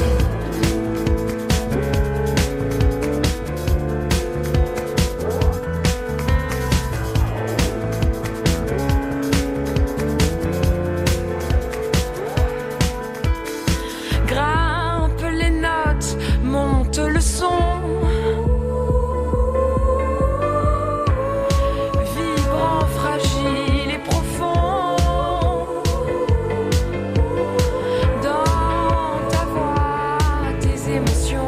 Grimpe les notes, monte le son. Vibrant, fragile et profond. Dans ta voix, tes émotions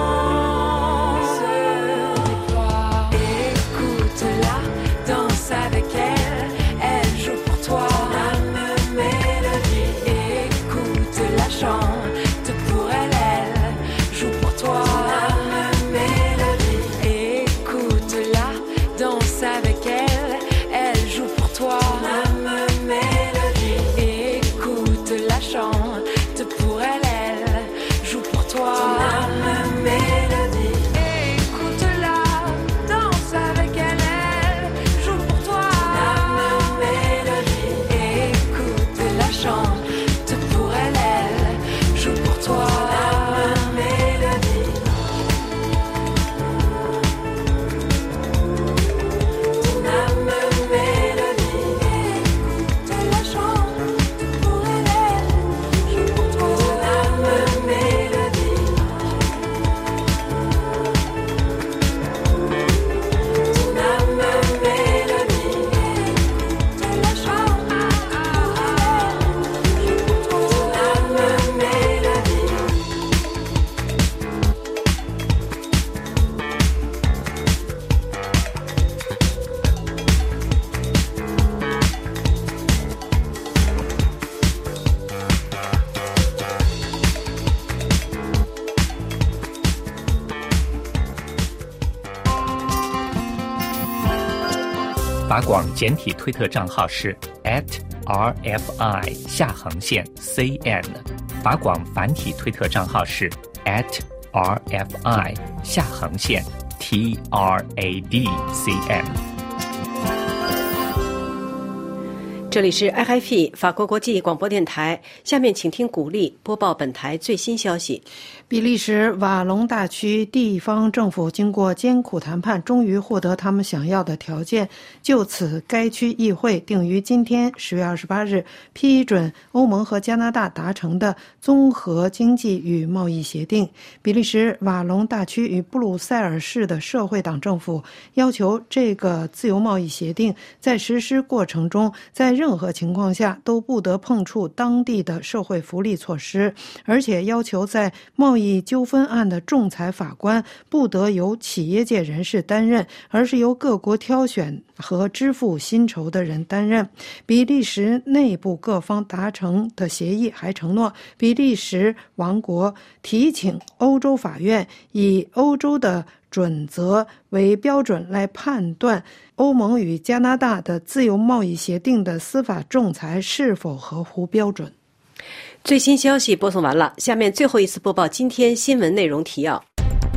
se déploient. Écoute-la, danse avec elle, elle joue pour toi. L'âme mélodie. Écoute-la, chante pour elle, elle joue pour toi. L'âme mélodie. Écoute-la, danse avec elle, elle joue pour toi. L'âme mélodie. Écoute-la, chante pour elle, elle joue pour toi. L'âme mélodie. Écoute-la, danse avec elle, elle joue pour toi. L'âme mélodie. Écoute-la, chante pour elle, elle joue pour toi. L'âme mélodie. Ton âme mélodie. Écoute-la, chante pour elle, elle joue pour toi. Ton âme mélodie. Ton âme mélodie. Écoute-la, chante pour elle, elle joue pour toi. Ton âme mélodie. .法广简体推特账号是 at r f i 下横线 c n， 法广繁体推特账号是 at r f i 下横线 t r a d c n。 这里是 I F I 法国国际广播电台，下面请听古丽播报本台最新消息。 比利时瓦隆大区地方政府经过艰苦谈判，终于获得他们想要的条件。就此，该区议会定于今天十月二十八日批准欧盟和加拿大达成的综合经济与贸易协定。比利时瓦隆大区与布鲁塞尔市的社会党政府要求这个自由贸易协定在实施过程中，在任何情况下都不得碰触当地的社会福利措施，而且要求在贸易纠纷案的仲裁法官不得由企业界人士担任，而是由各国挑选和支付薪酬的人担任。比利时内部各方达成的协议还承诺，比利时王国提请欧洲法院以欧洲的准则为标准来判断欧盟与加拿大的自由贸易协定的司法仲裁是否合乎标准。 最新消息播送完了，下面最后一次播报今天新闻内容提要。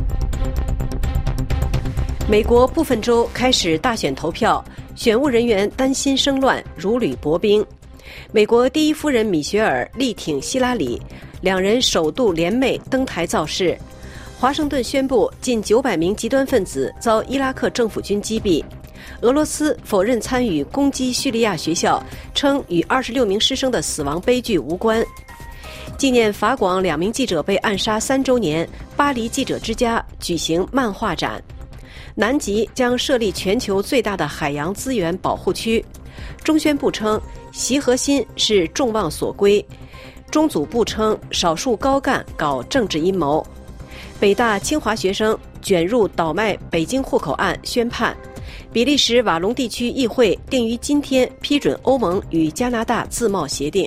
美国部分州开始大选投票，选务人员担心生乱，如履薄冰。美国第一夫人米歇尔力挺希拉里，两人首度联袂登台造势。华盛顿宣布近九百名极端分子遭伊拉克政府军击毙。俄罗斯否认参与攻击叙利亚学校，称与二十六名师生的死亡悲剧无关。纪念法广两名记者被暗杀三周年，巴黎记者之家举行漫画展。南极将设立全球最大的海洋资源保护区。中宣部称习核心是众望所归。中组部称少数高干搞政治阴谋。北大清华学生卷入倒卖北京户口案宣判。比利时瓦隆地区议会定于今天批准欧盟与加拿大自贸协定。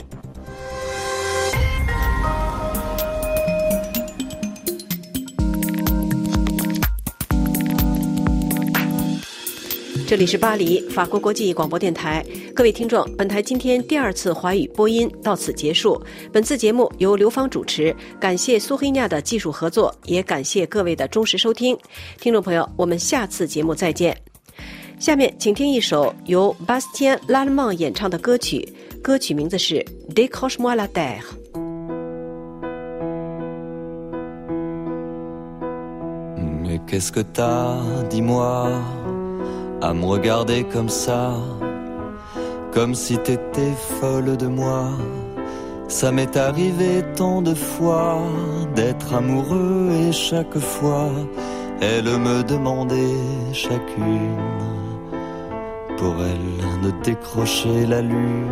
这里是巴黎法国国际广播电台，各位听众，本台今天第二次华语播音到此结束。本次节目由刘芳主持，感谢苏黑亚的技术合作，也感谢各位的忠实收听。听众朋友，我们下次节目再见。下面请听一首由 Bastien Lallemand 演唱的歌曲，歌曲名字是 Décroche-moi la terre。 Mais qu'est-ce que t'as, dis-moi, à me regarder comme ça, comme si t'étais folle de moi. Ça m'est arrivé tant de fois d'être amoureux et chaque fois elle me demandait chacune pour elle de décrocher la lune.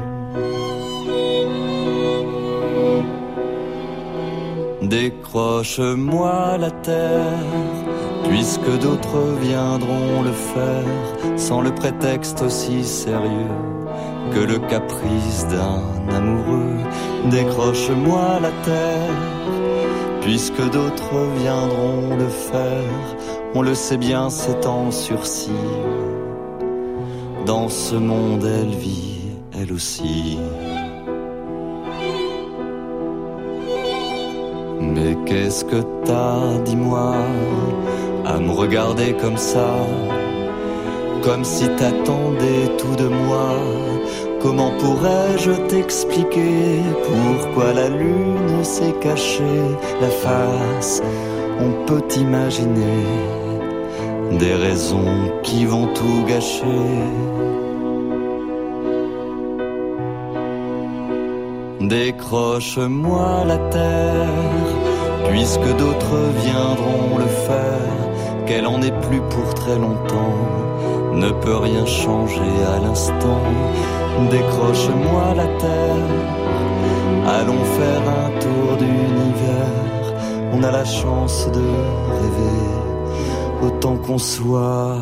Décroche-moi la terre, puisque d'autres viendront le faire, sans le prétexte aussi sérieux que le caprice d'un amoureux. Décroche-moi la terre, puisque d'autres viendront le faire, on le sait bien, c'est en sursis. Dans ce monde, elle vit, elle aussi. Mais qu'est-ce que t'as, dis-moi, à me regarder comme ça, comme si t'attendais tout de moi? Comment pourrais-je t'expliquer pourquoi la lune s'est cachée la face? On peut imaginer des raisons qui vont tout gâcher. Décroche-moi la terre, puisque d'autres viendront le faire, qu'elle en ait plus pour très longtemps, ne peut rien changer à l'instant. Décroche-moi la terre, allons faire un tour d'univers, on a la chance de rêver, autant qu'on soit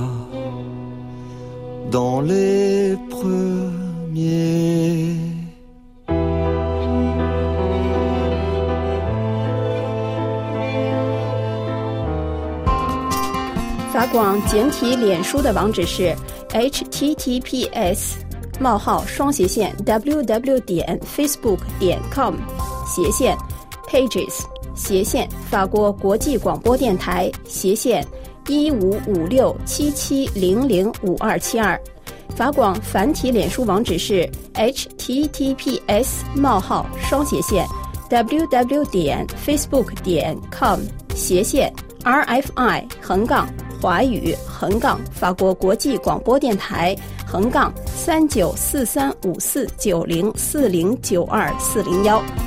dans les premiers. 法广简体脸书的网址是 h t t p s 冒号双斜线 w w 点 facebook 点 com 斜线 pages 斜线法国国际广播电台斜线一五五六七七零零五二七二法广繁体脸书网址是 h t t p s 冒号双斜线 w w 点 facebook 点 com 斜线 r f i 横杠华语横杠法国国际广播电台横杠三九四三五四九零四零九二四零幺。